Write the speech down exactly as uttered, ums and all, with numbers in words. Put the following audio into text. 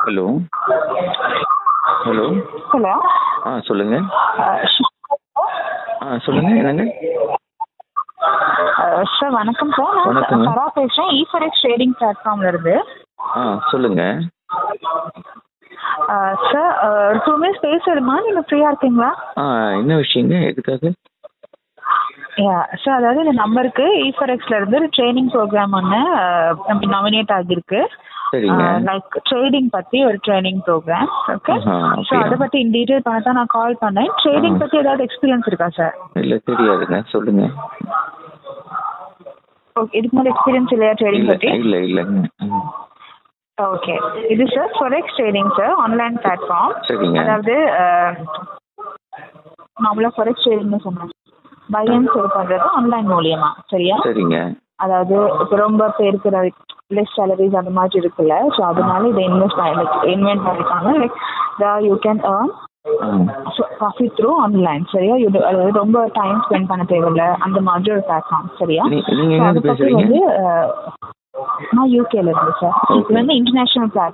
Hello hello hello ஆ சொல்லுங்க. ஆ சொல்லுங்க என்னங்க? சார் வணக்கம் சார். நான் வணக்கங்க. சரா பேசுகிறேன், இஃபரெக்ஸ் ட்ரேடிங் பிளாட்ஃபார்ம்ல இருந்து. ஆ சொல்லுங்க. சார் ஒரு டூ மினிட்ஸ் பேசணுமா? நீங்கள் ஃப்ரீயாக இருக்கீங்களா? ஆ என்ன விஷயங்க? எதுக்காக? யா சார், அதாவது இந்த நம்பருக்கு இஃபரெக்ஸ்ல இருந்து ஒரு ட்ரைனிங் ப்ரோக்ராம் ஒன்று நம்ம நாமினேட் ஆகியிருக்கு. சரிங்க. லைக் ட்ரேடிங் பற்றி ஒரு ட்ரைனிங் ப்ரோக்ராம். ஓகே, ஆஹா, ஸோ அப்படியா? அதை பற்றி இன் டீட்டெயில் பண்ண தான் நான் கால் பண்ணேன். ட்ரேடிங் ஆ. பற்றி ஏதாவது எக்ஸ்பீரியன்ஸ் இருக்கா சார்? இல்லை தெரியாதுங்க, சொல்லுங்க. ஓகே, இதுக்கு மேலே எக்ஸ்பீரியன்ஸ் இல்லையா ட்ரேடிங் இல்லை பற்றி? இல்லை இல்லைங்க. ம். ஓகே, இது sir forex trading sir, online platform. சரிங்க. அதாவது நார்மலாக ஃபொரெக்ஸ் ட்ரேடிங்னு சொன்னேன், பை அண்ட் செல் பண்ணுறது ஆன்லைன் மூலியமா. சரியா? சரிங்க. அதாவது இப்போ ரொம்ப பேருக்கு லெஸ் சேலரிஸ் அந்த மாதிரி இருக்குல்ல, ஸோ அதனால இதை இன்வெஸ்ட் பண்ணி இன்வென்ட் பண்ணிருக்காங்க. Like you can earn a profit through online. சரியா? You do- அதாவது ரொம்ப டைம் ஸ்பெண்ட் பண்ண தேவையில்ல, அந்த மாதிரி ஒரு பிளாட்ஃபார்ம். சரியா? நீ- நீங்க So, எங்க அதை இருந்து பத்தி பேசுறீங்க? வந்து அஹ், நான் யூகேல இருந்து சார். இது Okay. வந்து இன்டர்நேஷனல் பிளாட்ஃபார்ம்.